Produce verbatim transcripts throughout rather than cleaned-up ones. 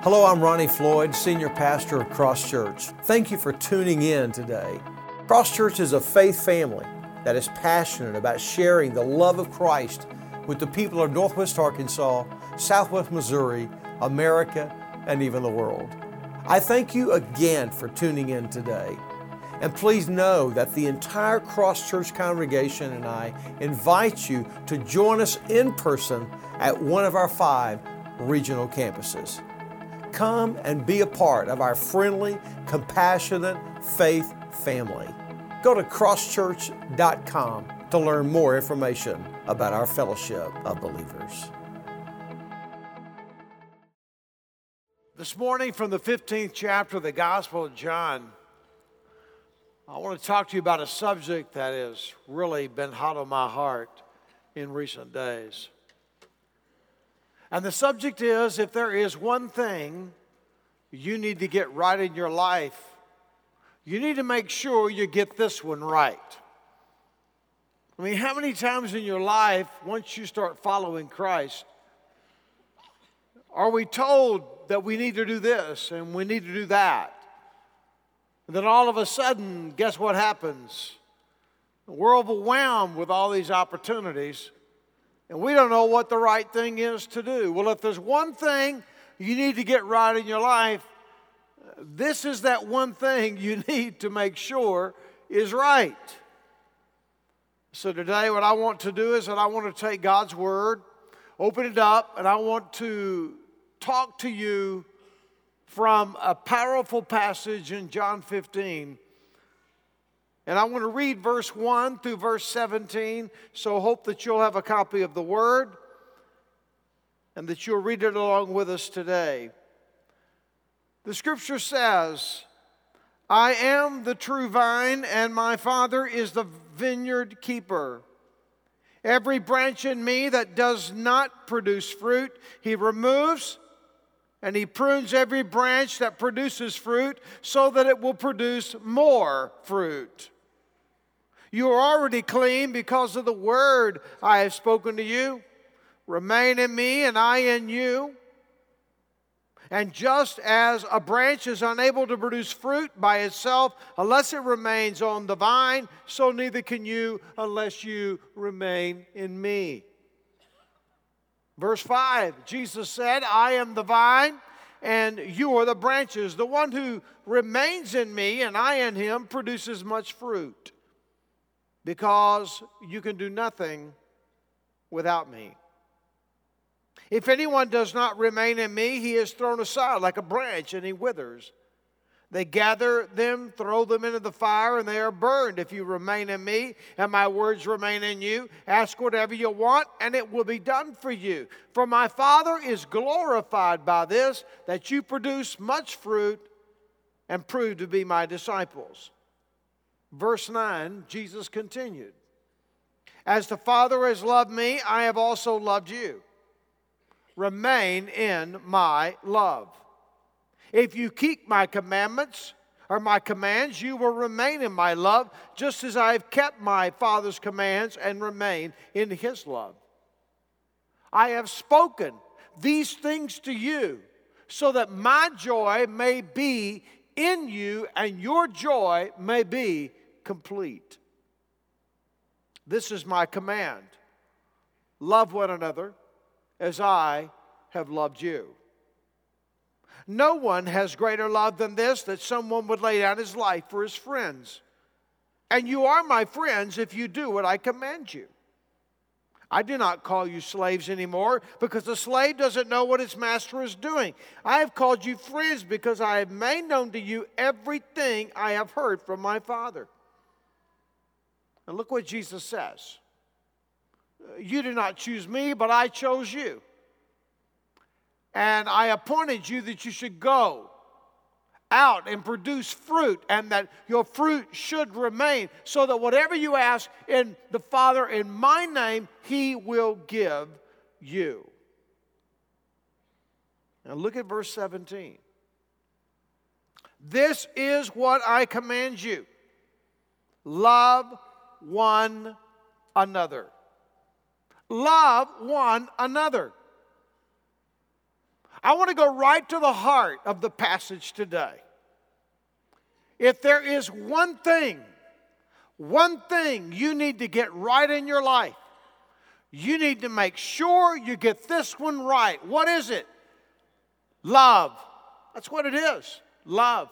Hello, I'm Ronnie Floyd, Senior Pastor of Cross Church. Thank you for tuning in today. Cross Church is a faith family that is passionate about sharing the love of Christ with the people of Northwest Arkansas, Southwest Missouri, America, and even the world. I thank you again for tuning in today. And please know that the entire Cross Church congregation and I invite you to join us in person at one of our five regional campuses. Come and be a part of our friendly, compassionate faith family. Go to cross church dot com to learn more information about our fellowship of believers. This morning from the fifteenth chapter of the Gospel of John, I want to talk to you about a subject that has really been hot on my heart in recent days. And the subject is, if there is one thing you need to get right in your life, you need to make sure you get this one right. I mean, how many times in your life, once you start following Christ, are we told that we need to do this and we need to do that? And then all of a sudden, guess what happens? We're overwhelmed with all these opportunities, and we don't know what the right thing is to do. Well, if there's one thing you need to get right in your life, this is that one thing you need to make sure is right. So today what I want to do is that I want to take God's Word, open it up, and I want to talk to you from a powerful passage in John fifteen. And I want to read verse one through verse seventeen, so hope that you'll have a copy of the Word and that you'll read it along with us today. The Scripture says, I am the true vine, and my Father is the vineyard keeper. Every branch in me that does not produce fruit, He removes, and He prunes every branch that produces fruit so that it will produce more fruit. You are already clean because of the word I have spoken to you. Remain in me and I in you. And just as a branch is unable to produce fruit by itself unless it remains on the vine, so neither can you unless you remain in me. Verse five, Jesus said, I am the vine and you are the branches. The one who remains in me and I in him produces much fruit, because you can do nothing without me. If anyone does not remain in me, he is thrown aside like a branch and he withers. They gather them, throw them into the fire, and they are burned. If you remain in me and my words remain in you, ask whatever you want and it will be done for you. For my Father is glorified by this, that you produce much fruit and prove to be my disciples. Verse nine, Jesus continued, as the Father has loved me, I have also loved you. Remain in my love. If you keep my commandments, or my commands, you will remain in my love, just as I have kept my Father's commands and remain in his love. I have spoken these things to you, so that my joy may be in you and your joy may be complete. This is my command. Love one another as I have loved you. No one has greater love than this, that someone would lay down his life for his friends. And you are my friends if you do what I command you. I do not call you slaves anymore, because a slave doesn't know what its master is doing. I have called you friends because I have made known to you everything I have heard from my Father. And look what Jesus says. You did not choose me, but I chose you. And I appointed you that you should go out and produce fruit, and that your fruit should remain, so that whatever you ask in the Father in my name, he will give you. Now look at verse seventeen. This is what I command you. Love one another. Love one another. I want to go right to the heart of the passage today. If there is one thing, one thing you need to get right in your life, you need to make sure you get this one right. What is it? Love. That's what it is. Love.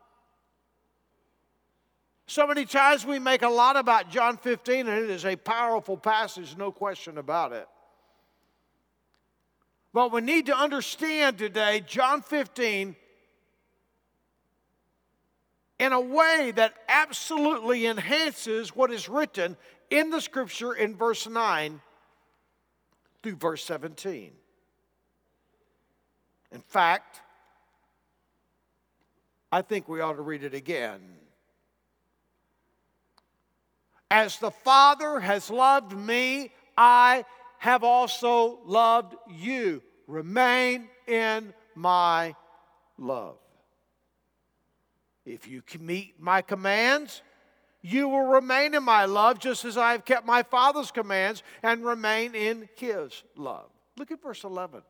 So many times we make a lot about John fifteen, and it is a powerful passage, no question about it. But we need to understand today John fifteen in a way that absolutely enhances what is written in the Scripture in verse nine through verse seventeen. In fact, I think we ought to read it again. As the Father has loved me, I have also loved you. Remain in my love. If you meet my commands, you will remain in my love, just as I have kept my Father's commands and remain in his love. Look at verse eleven.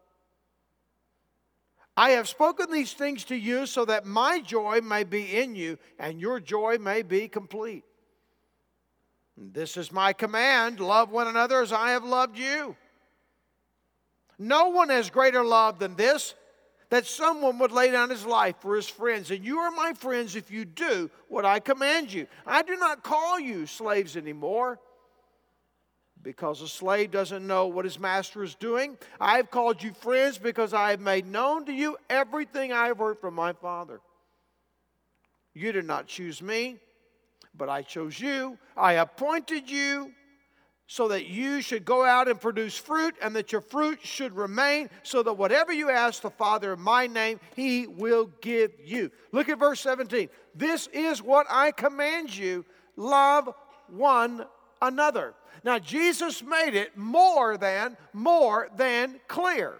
I have spoken these things to you so that my joy may be in you and your joy may be complete. This is my command, love one another as I have loved you. No one has greater love than this, that someone would lay down his life for his friends. And you are my friends if you do what I command you. I do not call you slaves anymore, because a slave doesn't know what his master is doing. I have called you friends because I have made known to you everything I have heard from my Father. You did not choose me, but I chose you. I appointed you so that you should go out and produce fruit, and that your fruit should remain, so that whatever you ask the Father in my name, he will give you. Look at verse seventeen. This is what I command you, love one another. Now, Jesus made it more than, more than clear.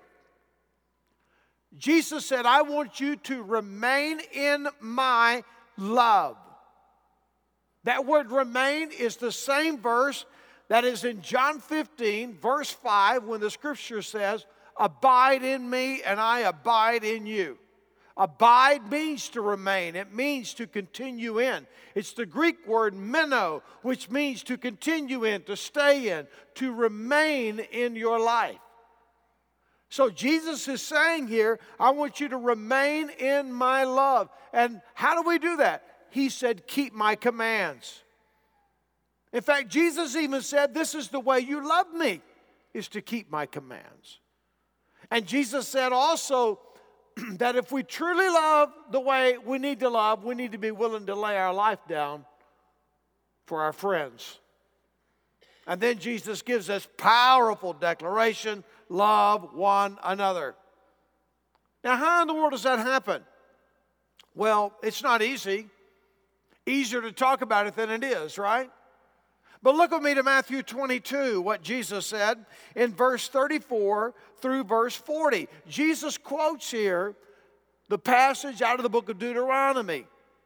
Jesus said, I want you to remain in my love. That word remain is the same verse that is in John fifteen, verse five, when the Scripture says, abide in me and I abide in you. Abide means to remain. It means to continue in. It's the Greek word meno, which means to continue in, to stay in, to remain in your life. So Jesus is saying here, I want you to remain in my love. And how do we do that? He said, keep my commands. In fact, Jesus even said, this is the way you love me, is to keep my commands. And Jesus said also that if we truly love the way we need to love, we need to be willing to lay our life down for our friends. And then Jesus gives this powerful declaration, love one another. Now, how in the world does that happen? Well, it's not easy. Easier to talk about it than it is, right? But look with me to Matthew twenty-two, what Jesus said in verse thirty-four through verse forty. Jesus quotes here the passage out of the book of Deuteronomy.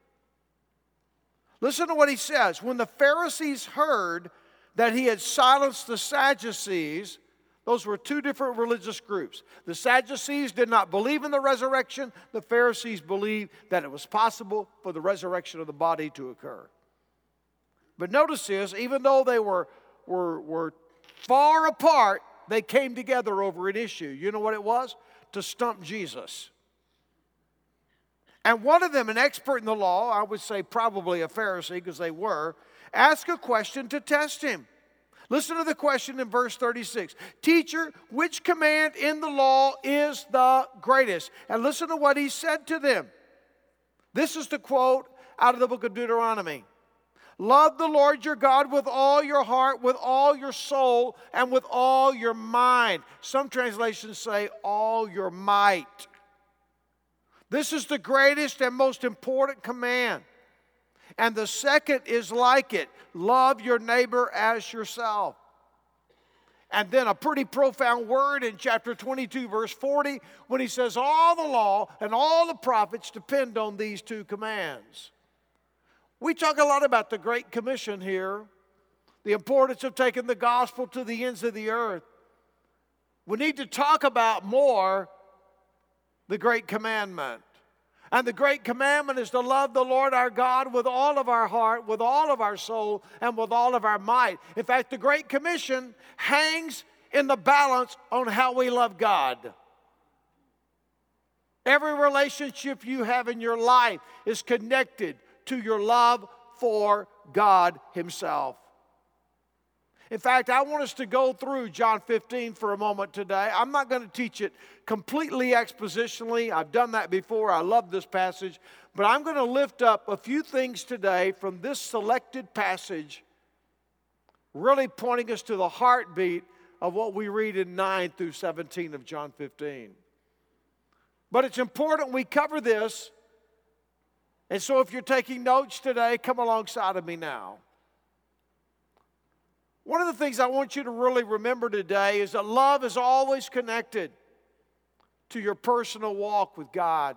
Listen to what he says. When the Pharisees heard that he had silenced the Sadducees, those were two different religious groups. The Sadducees did not believe in the resurrection. The Pharisees believed that it was possible for the resurrection of the body to occur. But notice this, even though they were, were, were far apart, they came together over an issue. You know what it was? To stump Jesus. And one of them, an expert in the law, I would say probably a Pharisee because they were, asked a question to test him. Listen to the question in verse thirty-six. Teacher, which command in the law is the greatest? And listen to what he said to them. This is the quote out of the book of Deuteronomy. Love the Lord your God with all your heart, with all your soul, and with all your mind. Some translations say all your might. This is the greatest and most important command. And the second is like it. Love your neighbor as yourself. And then a pretty profound word in chapter twenty-two, verse forty, when he says all the law and all the prophets depend on these two commands. We talk a lot about the Great Commission here, the importance of taking the gospel to the ends of the earth. We need to talk about more the great commandment. And the great commandment is to love the Lord our God with all of our heart, with all of our soul, and with all of our might. In fact, the Great Commission hangs in the balance on how we love God. Every relationship you have in your life is connected to your love for God Himself. In fact, I want us to go through John fifteen for a moment today. I'm not going to teach it completely expositionally. I've done that before. I love this passage. But I'm going to lift up a few things today from this selected passage, really pointing us to the heartbeat of what we read in nine through seventeen of John fifteen. But it's important we cover this. And so if you're taking notes today, come alongside of me now. One of the things I want you to really remember today is that love is always connected to your personal walk with God.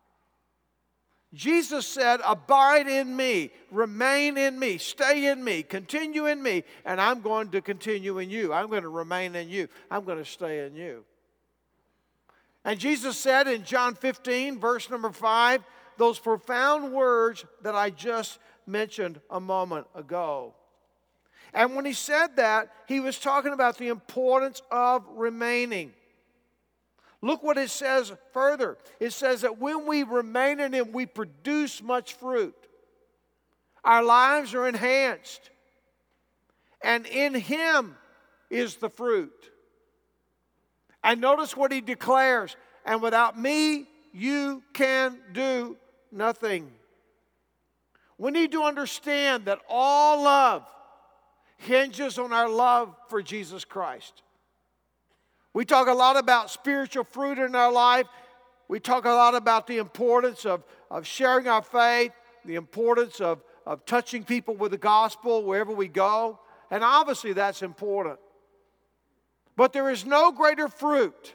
Jesus said, abide in me, remain in me, stay in me, continue in me, and I'm going to continue in you. I'm going to remain in you. I'm going to stay in you. And Jesus said in John fifteen, verse number five, those profound words that I just mentioned a moment ago. And when he said that, he was talking about the importance of remaining. Look what it says further. It says that when we remain in Him, we produce much fruit. Our lives are enhanced. And in Him is the fruit. And notice what he declares. And without me, you can do nothing. We need to understand that all love hinges on our love for Jesus Christ. We talk a lot about spiritual fruit in our life. We talk a lot about the importance of, of sharing our faith, the importance of, of touching people with the gospel wherever we go. And obviously that's important. But there is no greater fruit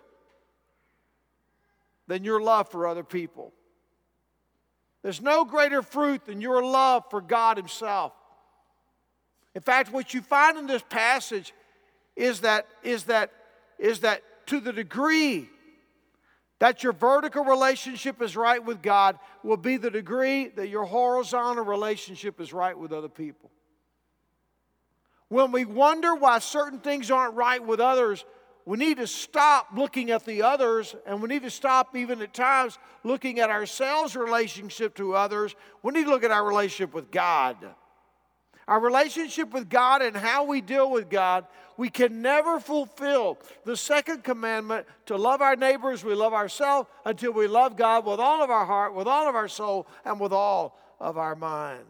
than your love for other people. There's no greater fruit than your love for God Himself. In fact, what you find in this passage is that, is that, is that to the degree that your vertical relationship is right with God will be the degree that your horizontal relationship is right with other people. When we wonder why certain things aren't right with others, we need to stop looking at the others, and we need to stop even at times looking at ourselves' relationship to others. We need to look at our relationship with God. Our relationship with God and how we deal with God, we can never fulfill the second commandment to love our neighbors, we love ourselves, until we love God with all of our heart, with all of our soul, and with all of our mind.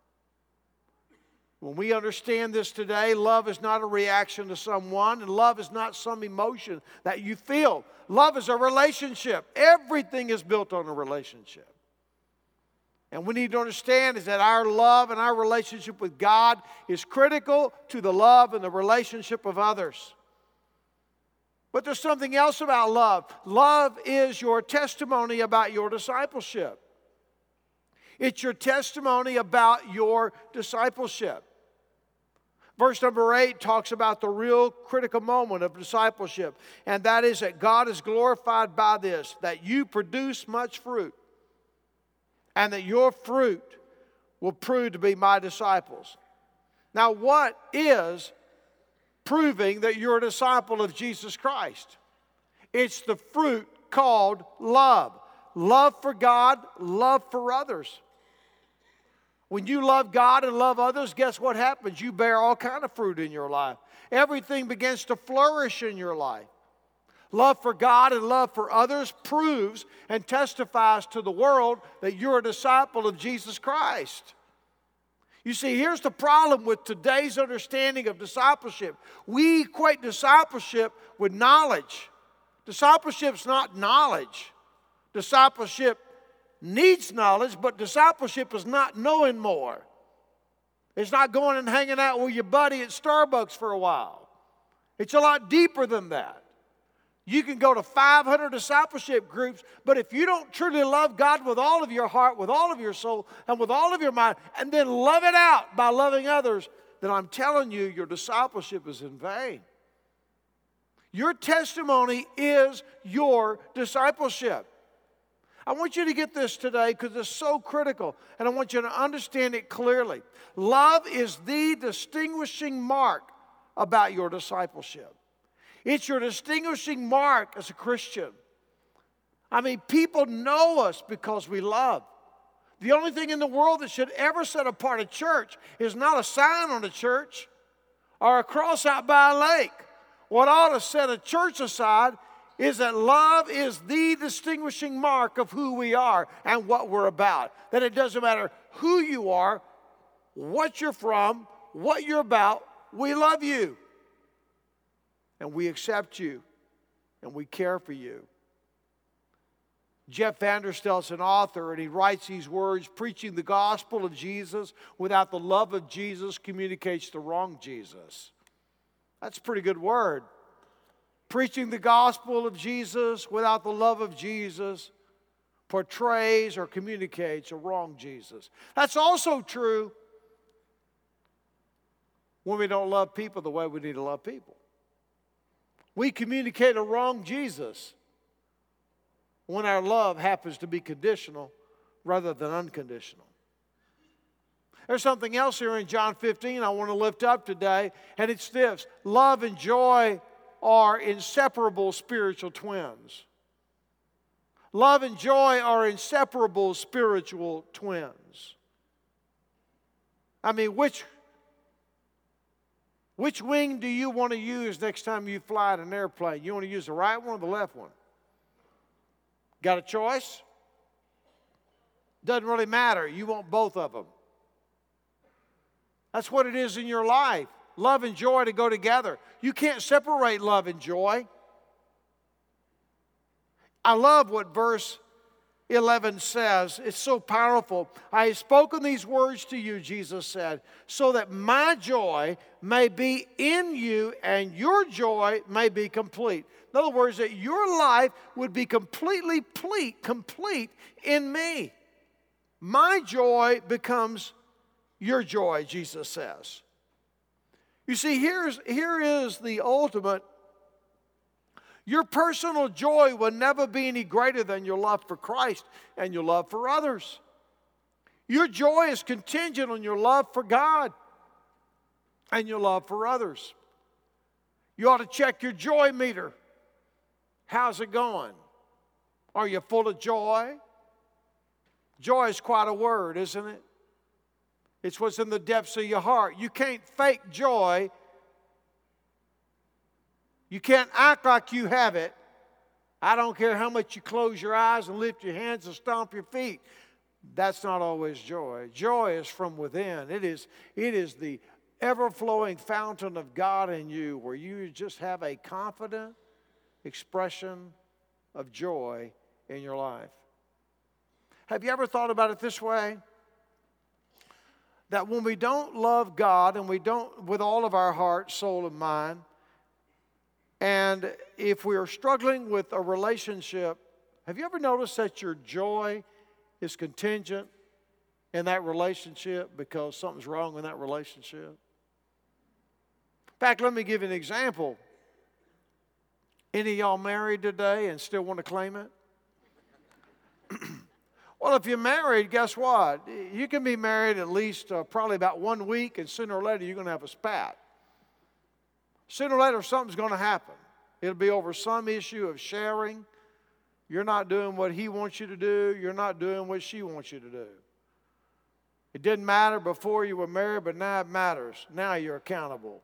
When we understand this today, love is not a reaction to someone, and love is not some emotion that you feel. Love is a relationship. Everything is built on a relationship. And we need to understand is that our love and our relationship with God is critical to the love and the relationship of others. But there's something else about love. Love is your testimony about your discipleship. It's your testimony about your discipleship. Verse number eight talks about the real critical moment of discipleship, and that is that God is glorified by this, that you produce much fruit, and that your fruit will prove to be my disciples. Now, what is proving that you're a disciple of Jesus Christ? It's the fruit called love. Love for God, love for others. When you love God and love others, guess what happens? You bear all kind of fruit in your life. Everything begins to flourish in your life. Love for God and love for others proves and testifies to the world that you're a disciple of Jesus Christ. You see, here's the problem with today's understanding of discipleship. We equate discipleship with knowledge. Discipleship's not knowledge. Discipleship needs knowledge, but discipleship is not knowing more. It's not going and hanging out with your buddy at Starbucks for a while. It's a lot deeper than that. You can go to five hundred discipleship groups, but if you don't truly love God with all of your heart, with all of your soul, and with all of your mind, and then love it out by loving others, then I'm telling you, your discipleship is in vain. Your testimony is your discipleship. I want you to get this today because it's so critical, and I want you to understand it clearly. Love is the distinguishing mark about your discipleship. It's your distinguishing mark as a Christian. I mean, people know us because we love. The only thing in the world that should ever set apart a church is not a sign on a church or a cross out by a lake. What ought to set a church aside is that love is the distinguishing mark of who we are and what we're about. That it doesn't matter who you are, what you're from, what you're about, we love you. And we accept you. And we care for you. Jeff Vanderstel's an author, and he writes these words: preaching the gospel of Jesus without the love of Jesus communicates the wrong Jesus. That's a pretty good word. Preaching the gospel of Jesus without the love of Jesus portrays or communicates a wrong Jesus. That's also true when we don't love people the way we need to love people. We communicate a wrong Jesus when our love happens to be conditional rather than unconditional. There's something else here in John fifteen I want to lift up today, and it's this: love and joy are inseparable spiritual twins. Love and joy are inseparable spiritual twins. I mean, which, which wing do you want to use next time you fly in an airplane? You want to use the right one or the left one? Got a choice? Doesn't really matter. You want both of them. That's what it is in your life. Love and joy to go together. You can't separate love and joy. I love what verse eleven says. It's so powerful. I have spoken these words to you, Jesus said, so that my joy may be in you and your joy may be complete. In other words, that your life would be completely complete, complete in me. My joy becomes your joy, Jesus says. You see, here's, here is the ultimate. Your personal joy will never be any greater than your love for Christ and your love for others. Your joy is contingent on your love for God and your love for others. You ought to check your joy meter. How's it going? Are you full of joy? Joy is quite a word, isn't it? It's what's in the depths of your heart. You can't fake joy. You can't act like you have it. I don't care how much you close your eyes and lift your hands and stomp your feet. That's not always joy. Joy is from within. It is, it is the ever-flowing fountain of God in you, where you just have a confident expression of joy in your life. Have you ever thought about it this way? That when we don't love God, and we don't with all of our heart, soul, and mind, and if we are struggling with a relationship, have you ever noticed that your joy is contingent in that relationship because something's wrong with that relationship? In fact, let me give you an example. Any of y'all married today and still want to claim it? Well, if you're married, guess what? You can be married at least uh, probably about one week, and sooner or later you're going to have a spat. Sooner or later something's going to happen. It'll be over some issue of sharing. You're not doing what he wants you to do. You're not doing what she wants you to do. It didn't matter before you were married, but now it matters. Now you're accountable.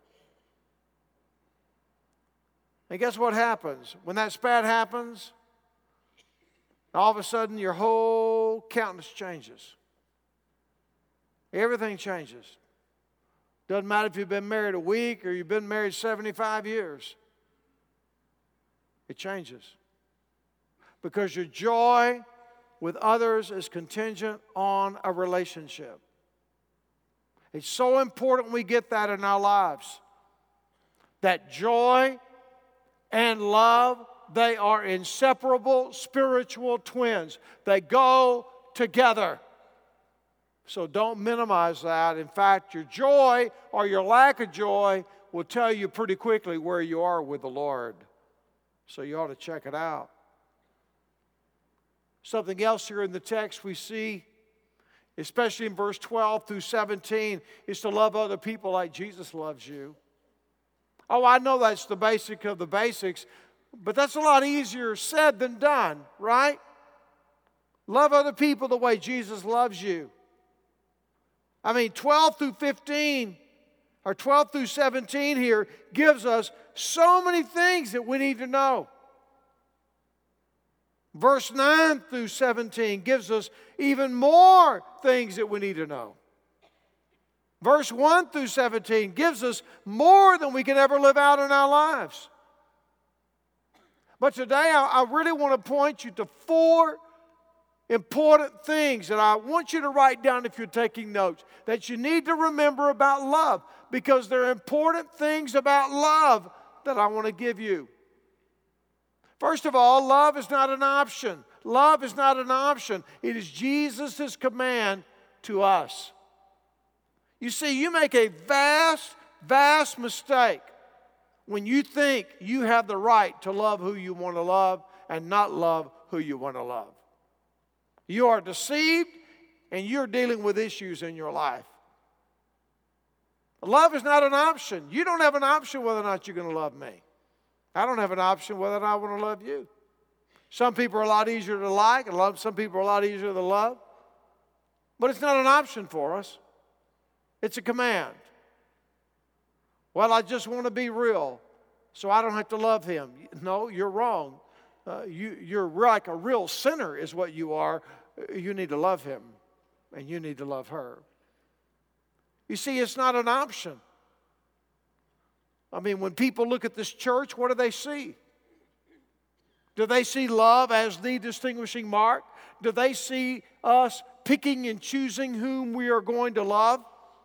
And guess what happens? When that spat happens, all of a sudden your whole countenance changes. Everything changes. Doesn't matter if you've been married a week or you've been married seventy-five years. It changes. Because your joy with others is contingent on a relationship. It's so important we get that in our lives. That joy and love, they are inseparable spiritual twins. They go together. So don't minimize that. In fact, your joy or your lack of joy will tell you pretty quickly where you are with the Lord. So you ought to check it out. Something else here in the text we see, especially in verse twelve through seventeen, is to love other people like Jesus loves you. Oh, I know that's the basic of the basics, but that's a lot easier said than done, right? Love other people the way Jesus loves you. I mean, twelve through fifteen, or twelve through seventeen here, gives us so many things that we need to know. Verse nine through seventeen gives us even more things that we need to know. Verse one through seventeen gives us more than we can ever live out in our lives. But today I, I really want to point you to four important things that I want you to write down if you're taking notes, that you need to remember about love, because there are important things about love that I want to give you. First of all, love is not an option. Love is not an option. It is Jesus' command to us. You see, you make a vast, vast mistake when you think you have the right to love who you want to love and not love who you want to love. You are deceived and you're dealing with issues in your life. Love is not an option. You don't have an option whether or not you're going to love me. I don't have an option whether or not I want to love you. Some people are a lot easier to like and love. Some people are a lot easier to love. But it's not an option for us. It's a command. Well, I just want to be real, so I don't have to love him. No, you're wrong. Uh, you, you're like a real sinner is what you are. You need to love him, and you need to love her. You see, it's not an option. I mean, when people look at this church, what do they see? Do they see love as the distinguishing mark? Do they see us picking and choosing whom we are going to love?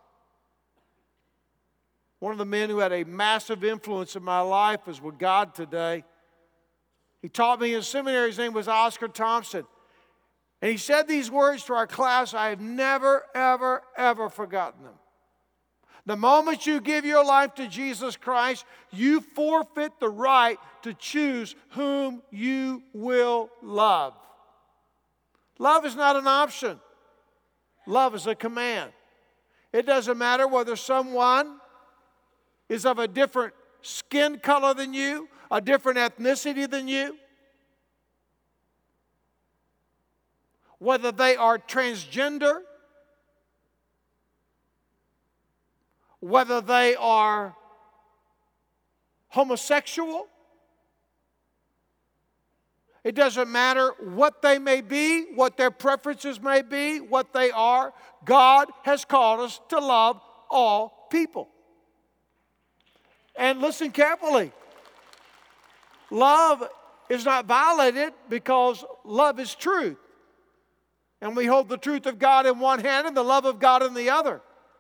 One of the men who had a massive influence in my life was with God today. He taught me in seminary. His name was Oscar Thompson. And he said these words to our class. I have never, ever, ever forgotten them. The moment you give your life to Jesus Christ, you forfeit the right to choose whom you will love. Love is not an option. Love is a command. It doesn't matter whether someone is of a different skin color than you, a different ethnicity than you, whether they are transgender, whether they are homosexual. It doesn't matter what they may be, what their preferences may be, what they are. God has called us to love all people. And listen carefully. Love is not violated because love is truth. And we hold the truth of God in one hand and the love of God in the other.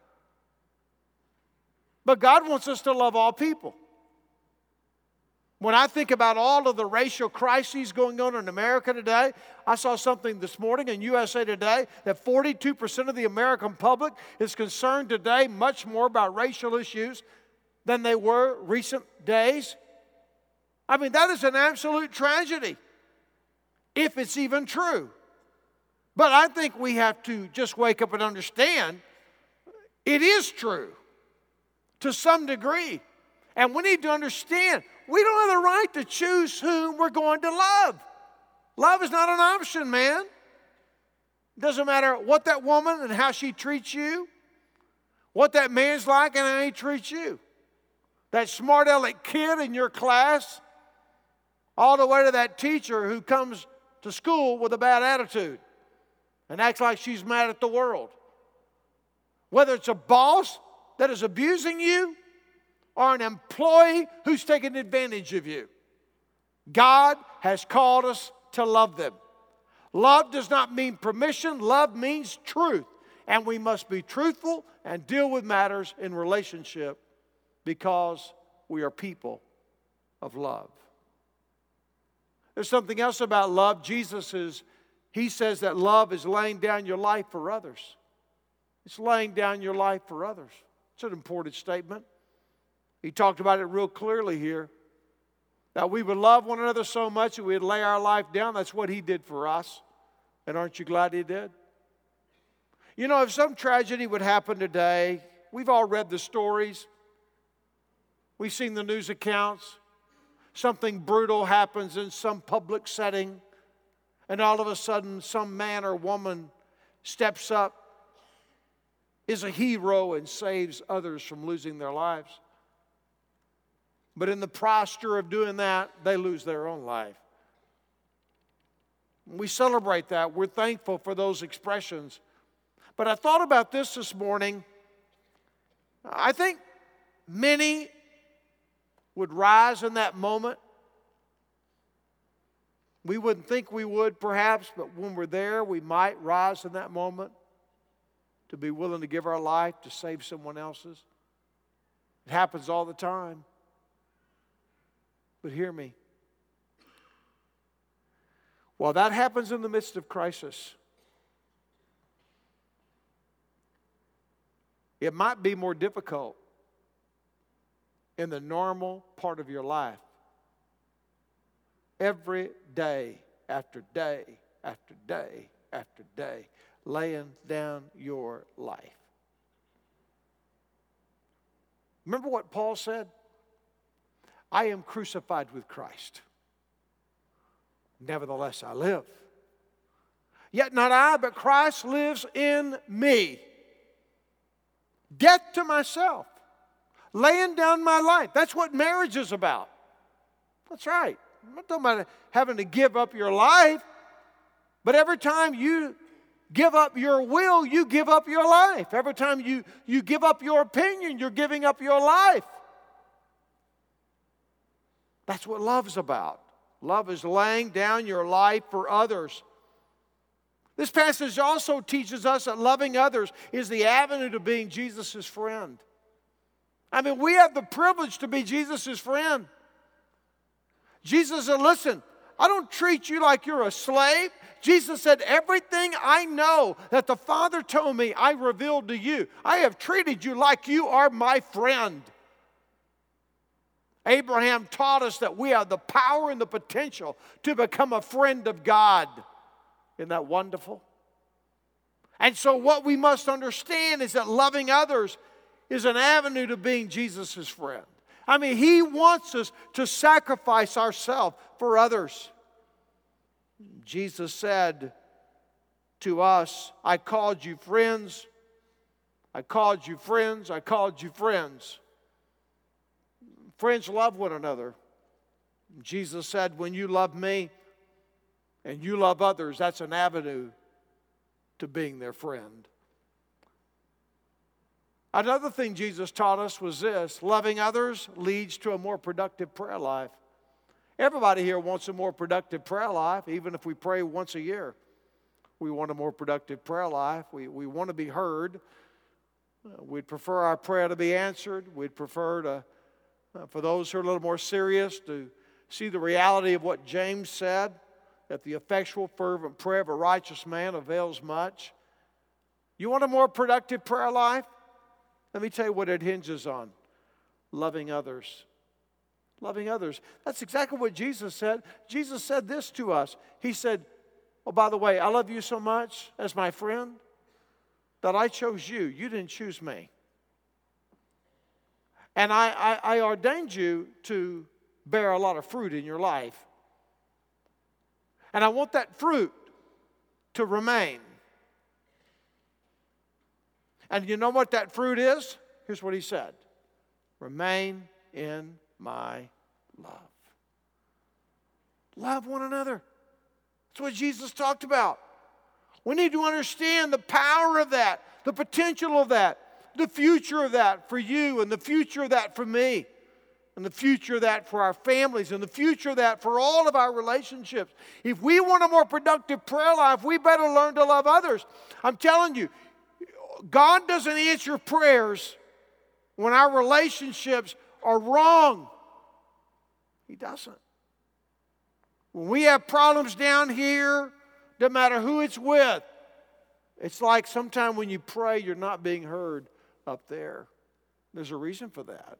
But God wants us to love all people. When I think about all of the racial crises going on in America today, I saw something this morning in U S A Today that forty-two percent of the American public is concerned today much more about racial issues than they were recent days. I mean, that is an absolute tragedy, if it's even true. But I think we have to just wake up and understand it is true to some degree. And we need to understand we don't have the right to choose whom we're going to love. Love is not an option, man. It doesn't matter what that woman and how she treats you, what that man's like and how he treats you. That smart aleck kid in your class, all the way to that teacher who comes to school with a bad attitude and acts like she's mad at the world. Whether it's a boss that is abusing you or an employee who's taking advantage of you, God has called us to love them. Love does not mean permission. Love means truth. And we must be truthful and deal with matters in relationship because we are people of love. There's something else about love. Jesus is, he says that love is laying down your life for others. It's laying down your life for others. It's an important statement. He talked about it real clearly here. That we would love one another so much that we'd lay our life down. That's what he did for us. And aren't you glad he did? You know, if some tragedy would happen today, we've all read the stories. We've seen the news accounts. Something brutal happens in some public setting, and all of a sudden some man or woman steps up, is a hero, and saves others from losing their lives. But in the posture of doing that, they lose their own life. We celebrate that. We're thankful for those expressions. But I thought about this this morning. I think many would rise in that moment. We wouldn't think we would, perhaps, but when we're there, we might rise in that moment to be willing to give our life to save someone else's. It happens all the time. But hear me. While that happens in the midst of crisis, it might be more difficult in the normal part of your life. Every day after day after day after day, laying down your life. Remember what Paul said? I am crucified with Christ. Nevertheless, I live. Yet not I, but Christ lives in me. Death to myself. Laying down my life. That's what marriage is about. That's right. I'm not talking about having to give up your life. But every time you give up your will, you give up your life. Every time you, you give up your opinion, you're giving up your life. That's what love's about. Love is laying down your life for others. This passage also teaches us that loving others is the avenue to being Jesus' friend. I mean, we have the privilege to be Jesus' friend. Jesus said, listen, I don't treat you like you're a slave. Jesus said, everything I know that the Father told me, I revealed to you. I have treated you like you are my friend. Abraham taught us that we have the power and the potential to become a friend of God. Isn't that wonderful? And so what we must understand is that loving others is an avenue to being Jesus' friend. I mean, He wants us to sacrifice ourselves for others. Jesus said to us, I called you friends. I called you friends. I called you friends. Friends, love one another. Jesus said, when you love me and you love others, that's an avenue to being their friend. Another thing Jesus taught us was this: loving others leads to a more productive prayer life. Everybody here wants a more productive prayer life, even if we pray once a year. We want a more productive prayer life. We, we want to be heard. Uh, we'd prefer our prayer to be answered. We'd prefer to, uh, for those who are a little more serious, to see the reality of what James said, that the effectual, fervent prayer of a righteous man avails much. You want a more productive prayer life? Let me tell you what it hinges on. Loving others. Loving others. That's exactly what Jesus said. Jesus said this to us. He said, oh, by the way, I love you so much as my friend that I chose you. You didn't choose me. And I, I, I ordained you to bear a lot of fruit in your life. And I want that fruit to remain. And you know what that fruit is? Here's what he said. Remain in my love. Love one another. That's what Jesus talked about. We need to understand the power of that, the potential of that, the future of that for you, and the future of that for me, and the future of that for our families, and the future of that for all of our relationships. If we want a more productive prayer life, we better learn to love others. I'm telling you, God doesn't answer prayers when our relationships are wrong. He doesn't. When we have problems down here, no matter who it's with, it's like sometimes when you pray, you're not being heard up there. There's a reason for that.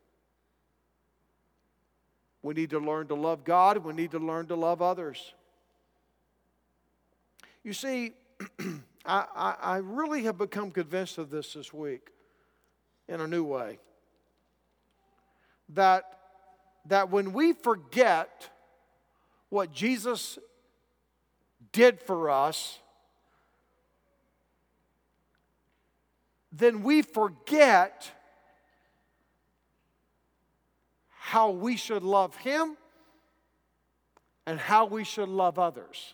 We need to learn to love God. We need to learn to love others. You see, I, I, I really have become convinced of this this week in a new way. That, that when we forget what Jesus did for us, then we forget how we should love Him and how we should love others.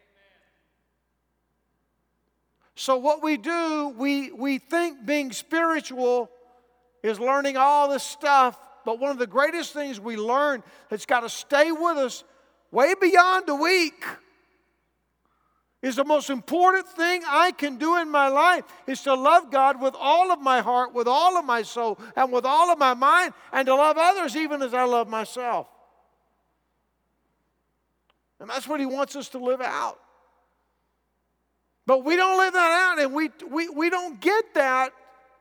So what we do, we, we think being spiritual is learning all this stuff, but one of the greatest things we learn that's got to stay with us way beyond a week is the most important thing I can do in my life is to love God with all of my heart, with all of my soul, and with all of my mind, and to love others even as I love myself. And that's what He wants us to live out. But we don't live that out, and we, we, we don't get that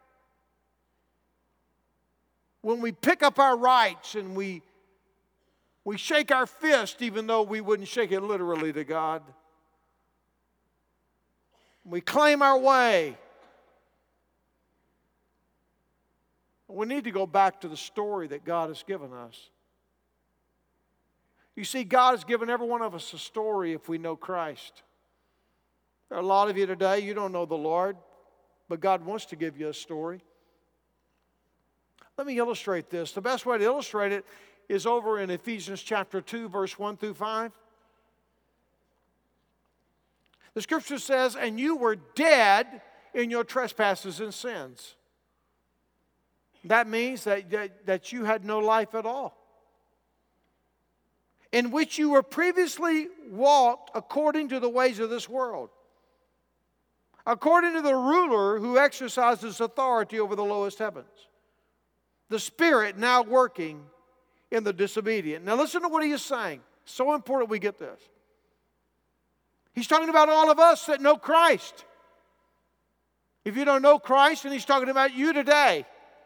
when we pick up our rights and we, we shake our fist, even though we wouldn't shake it literally to God. We claim our way. We need to go back to the story that God has given us. You see, God has given every one of us a story if we know Christ. There are a lot of you today, you don't know the Lord, but God wants to give you a story. Let me illustrate this. The best way to illustrate it is over in Ephesians chapter two, verse one through five. The scripture says, and you were dead in your trespasses and sins. That means that, that, that you had no life at all. In which you were previously walked according to the ways of this world, according to the ruler who exercises authority over the lowest heavens, the spirit now working in the disobedient. Now listen to what he is saying. So important we get this. He's talking about all of us that know Christ. If you don't know Christ, then he's talking about you today.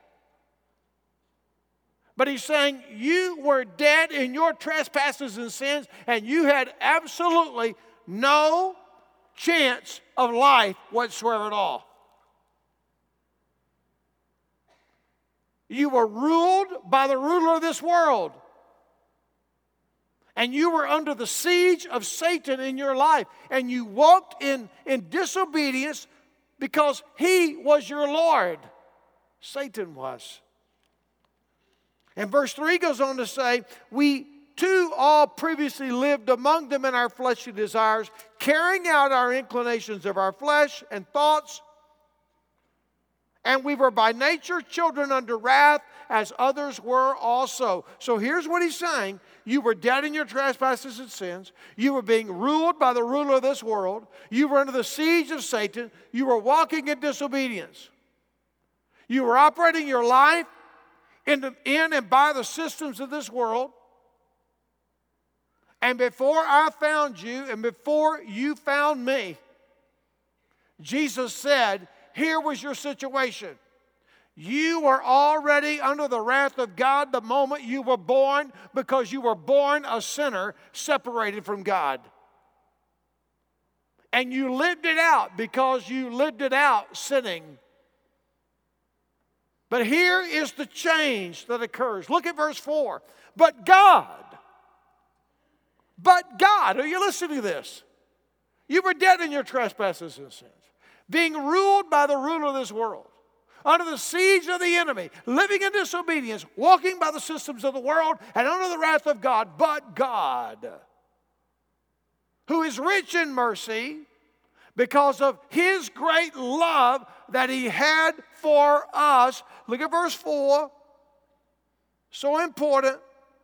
But he's saying you were dead in your trespasses and sins, and you had absolutely no chance of life whatsoever at all. You were ruled by the ruler of this world. And you were under the siege of Satan in your life. And you walked in, in disobedience because he was your Lord. Satan was. And verse three goes on to say, we too all previously lived among them in our fleshly desires, carrying out our inclinations of our flesh and thoughts. And we were by nature children under wrath, as others were also. So here's what he's saying. You were dead in your trespasses and sins. You were being ruled by the ruler of this world. You were under the siege of Satan. You were walking in disobedience. You were operating your life in, the, in and by the systems of this world. And before I found you and before you found me, Jesus said, here was your situation. You were already under the wrath of God the moment you were born, because you were born a sinner separated from God. And you lived it out because you lived it out sinning. But here is the change that occurs. Look at verse four. But God, but God, are you listening to this? You were dead in your trespasses and sins, being ruled by the ruler of this world, under the siege of the enemy, living in disobedience, walking by the systems of the world, and under the wrath of God. But God, who is rich in mercy, because of His great love that He had for us. Look at verse four. So important.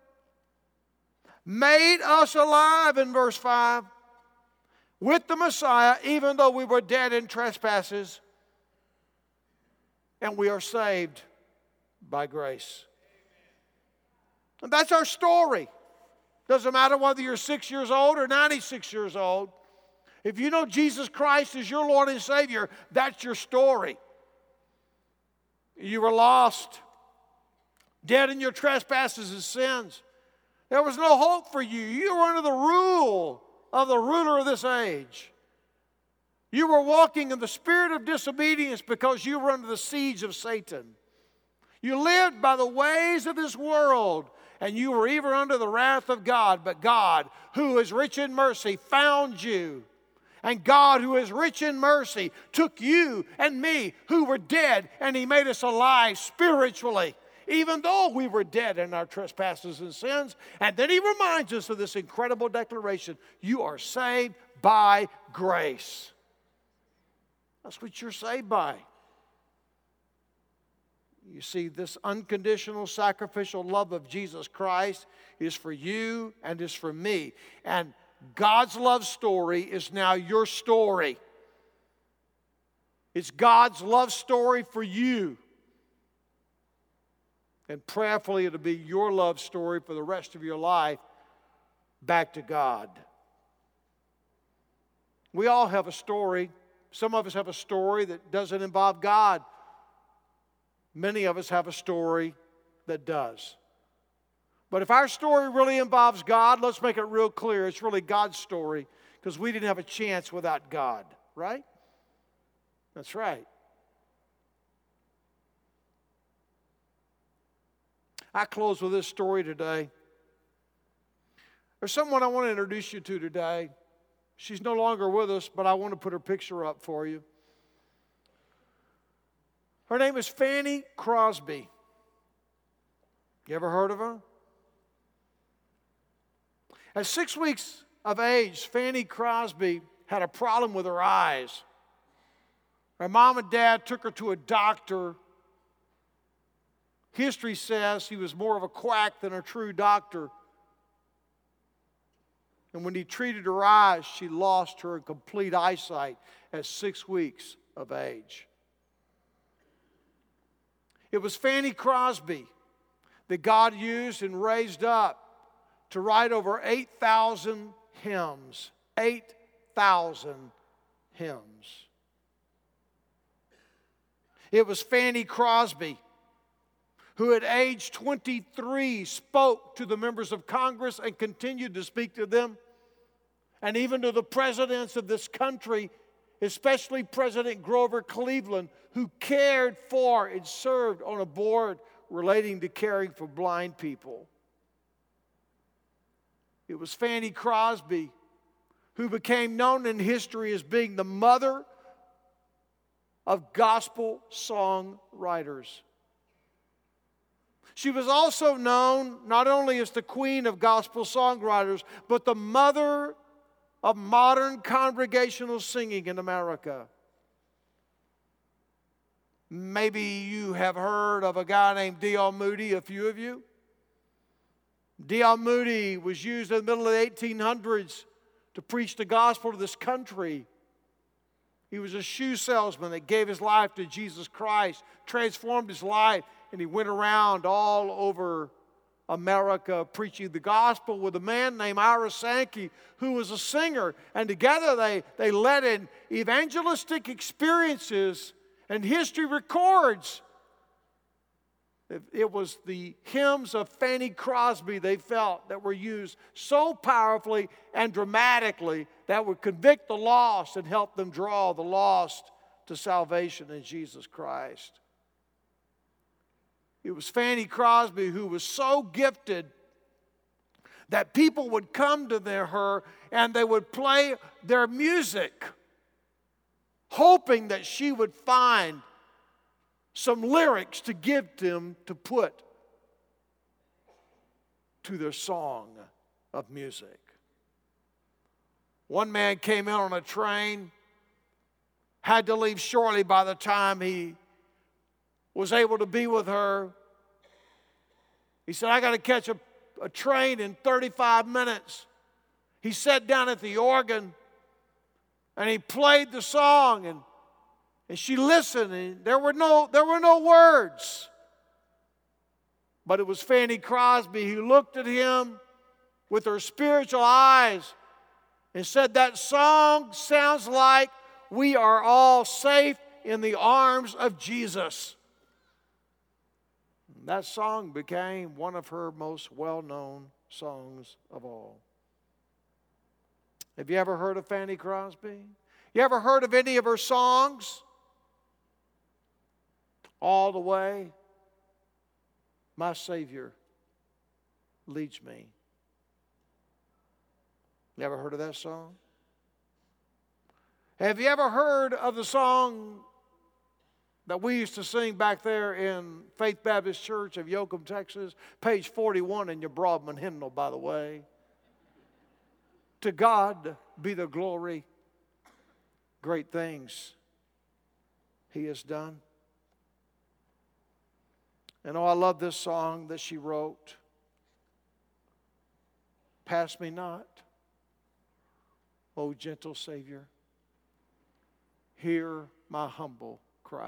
Made us alive in verse five with the Messiah, even though we were dead in trespasses, and we are saved by grace. And that's our story. Doesn't matter whether you're six years old or ninety-six years old. If you know Jesus Christ as your Lord and Savior, that's your story. You were lost, dead in your trespasses and sins. There was no hope for you. You were under the rule of the ruler of this age. You were walking in the spirit of disobedience because you were under the siege of Satan. You lived by the ways of this world, and you were even under the wrath of God. But God, who is rich in mercy, found you. And God, who is rich in mercy, took you and me, who were dead, and He made us alive spiritually, even though we were dead in our trespasses and sins. And then He reminds us of this incredible declaration: you are saved by grace. That's what you're saved by. You see, this unconditional sacrificial love of Jesus Christ is for you and is for me. And God's love story is now your story. It's God's love story for you. And prayerfully, it'll be your love story for the rest of your life back to God. We all have a story. Some of us have a story that doesn't involve God. Many of us have a story that does. But if our story really involves God, let's make it real clear. It's really God's story, because we didn't have a chance without God, right? That's right. I close with this story today. There's someone I want to introduce you to today. She's no longer with us, but I want to put her picture up for you. Her name is Fanny Crosby. You ever heard of her? At six weeks of age, Fanny Crosby had a problem with her eyes. Her mom and dad took her to a doctor. History says he was more of a quack than a true doctor. And when he treated her eyes, she lost her complete eyesight at six weeks of age. It was Fanny Crosby that God used and raised up to write over eight thousand hymns. eight thousand hymns. It was Fanny Crosby who at age twenty-three spoke to the members of Congress and continued to speak to them, and even to the presidents of this country, especially President Grover Cleveland, who cared for and served on a board relating to caring for blind people. It was Fanny Crosby who became known in history as being the mother of gospel songwriters. She was also known not only as the queen of gospel songwriters, but the mother of modern congregational singing in America. Maybe you have heard of a guy named D L Moody, a few of you. D L Moody was used in the middle of the eighteen hundreds to preach the gospel to this country. He was a shoe salesman that gave his life to Jesus Christ, transformed his life, and he went around all over America preaching the gospel with a man named Ira Sankey, who was a singer. And together they, they led in evangelistic experiences, and history records it, it was the hymns of Fanny Crosby they felt that were used so powerfully and dramatically that would convict the lost and help them draw the lost to salvation in Jesus Christ. It was Fanny Crosby who was so gifted that people would come to their, her and they would play their music, hoping that she would find some lyrics to give them to put to their song of music. One man came in on a train, had to leave shortly by the time he was able to be with her. He said, I got to catch a, a train in thirty-five minutes. He sat down at the organ and he played the song, and, and she listened, and there were no, there were no words. But it was Fanny Crosby who looked at him with her spiritual eyes and said, that song sounds like we are all safe in the arms of Jesus. That song became one of her most well-known songs of all. Have you ever heard of Fanny Crosby? You ever heard of any of her songs? All the way, my Savior leads me. You ever heard of that song? Have you ever heard of the song that we used to sing back there in Faith Baptist Church of Yoakum, Texas? Page forty-one in your Broadman hymnal, by the way. To God be the glory, great things He has done. And oh, I love this song that she wrote. Pass me not, O gentle Savior, hear my humble cry.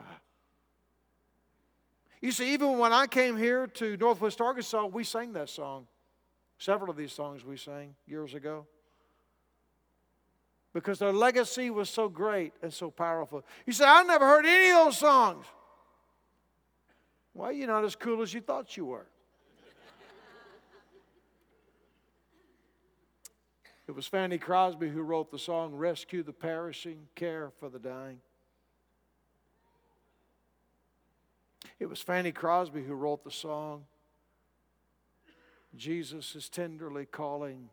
You see, even when I came here to Northwest Arkansas, we sang that song. Several of these songs we sang years ago. Because their legacy was so great and so powerful. You say, I never heard any of those songs. Well, you're not as cool as you thought you were. It was Fanny Crosby who wrote the song, Rescue the Perishing, Care for the Dying. It was Fanny Crosby who wrote the song, Jesus is tenderly calling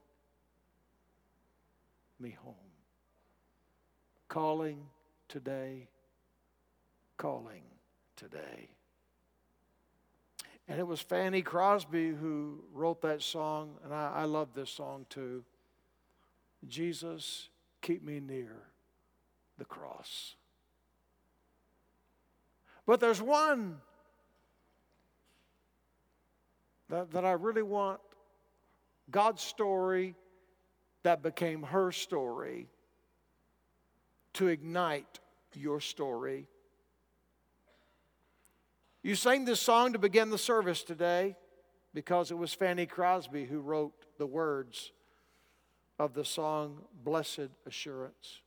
me home. Calling today, calling today. And it was Fanny Crosby who wrote that song, and I, I love this song too. Jesus, keep me near the cross. But there's one that, that I really want, God's story that became her story, to ignite your story. You sang this song to begin the service today because it was Fanny Crosby who wrote the words of the song, Blessed Assurance.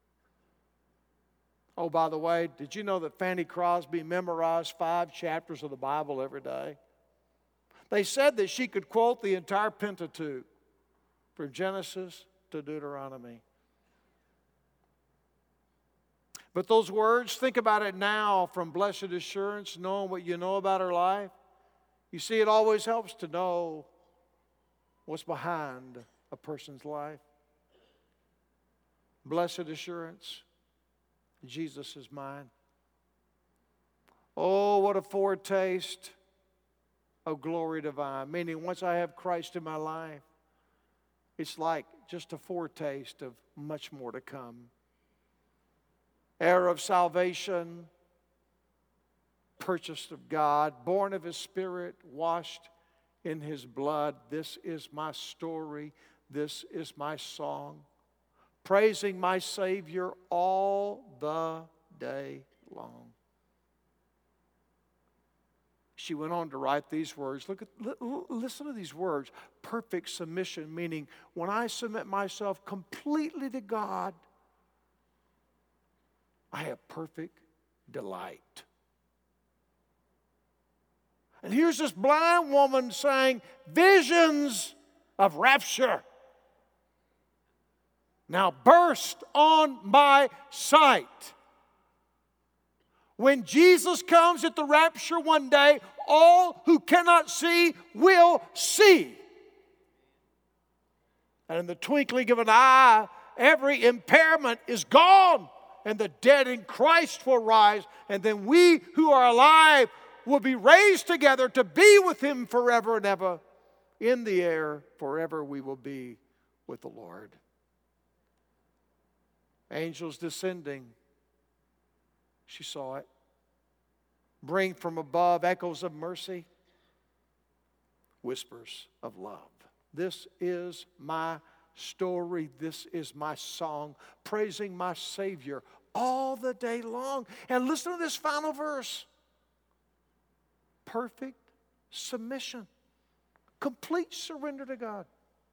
Oh, by the way, did you know that Fanny Crosby memorized five chapters of the Bible every day? They said that she could quote the entire Pentateuch from Genesis to Deuteronomy. But those words, think about it now from Blessed Assurance, knowing what you know about her life. You see, it always helps to know what's behind a person's life. Blessed Assurance, Jesus is mine. Oh, what a foretaste of glory divine. Meaning, once I have Christ in my life, it's like just a foretaste of much more to come. Heir of salvation, purchased of God, born of His Spirit, washed in His blood. This is my story. This is my song. Praising my Savior all the day long. She went on to write these words. Look at, listen to these words. Perfect submission, meaning when I submit myself completely to God, I have perfect delight. And here's this blind woman saying, visions of rapture now burst on my sight. When Jesus comes at the rapture one day, all who cannot see will see. And in the twinkling of an eye, every impairment is gone. And the dead in Christ will rise. And then we who are alive will be raised together to be with Him forever and ever. In the air, forever we will be with the Lord. Angels descending. She saw it. Bring from above echoes of mercy. Whispers of love. This is my story. This is my song, praising my Savior all the day long. And listen to this final verse. Perfect submission. Complete surrender to God.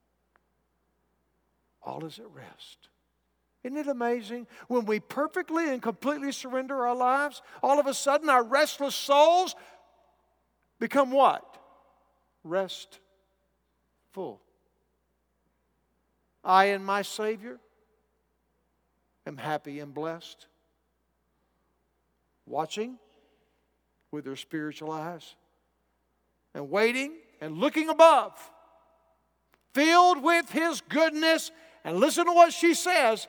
All is at rest. Isn't it amazing? When we perfectly and completely surrender our lives, all of a sudden our restless souls become what? Restful. I and my Savior, am happy and blessed, watching with their spiritual eyes and waiting and looking above, filled with His goodness. And listen to what she says,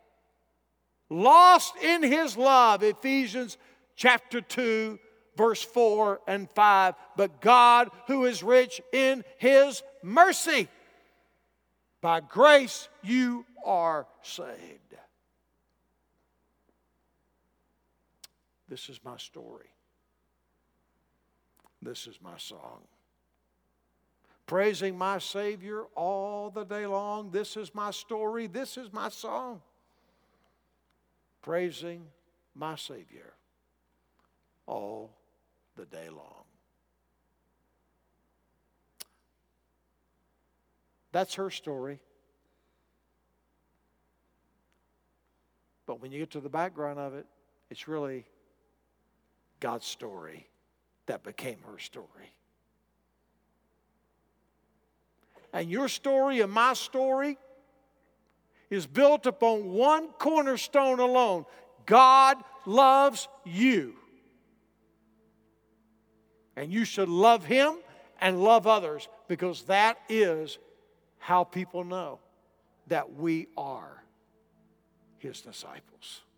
lost in His love, Ephesians chapter two, verse four and five. But God, who is rich in His mercy, by grace you are saved. This is my story. This is my song. Praising my Savior all the day long. This is my story. This is my song. Praising my Savior all the day long. That's her story. But when you get to the background of it, it's really God's story that became her story. And your story and my story is built upon one cornerstone alone. God loves you. And you should love Him and love others, because that is how people know that we are His disciples.